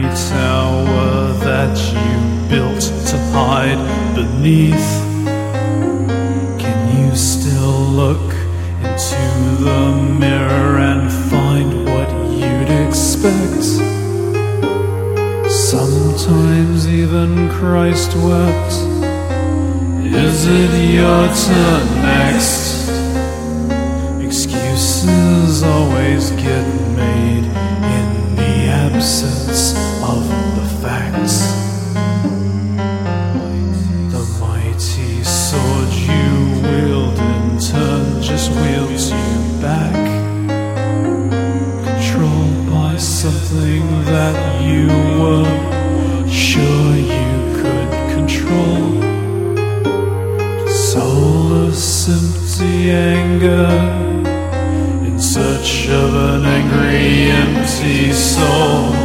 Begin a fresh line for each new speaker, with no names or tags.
tower that you built to hide beneath. Can you still look into the mirror and find what you'd expect? Sometimes even Christ wept. Is it your turn next? Excuses always get made in the absence of the facts. The mighty sword you wield in turn just wields you back, controlled by something that you were sure you could control. Soulless, empty anger, in search of an angry, empty soul.